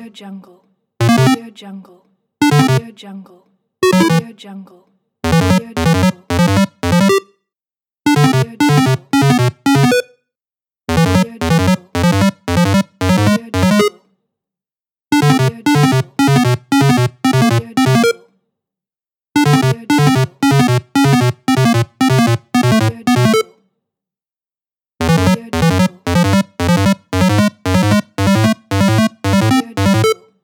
Jungle, Audio Jungle, Audio Jungle, Audio Jungle, Audio Jungle, Audio Jungle, Audio Jungle, Audio Jungle, Audio Jungle.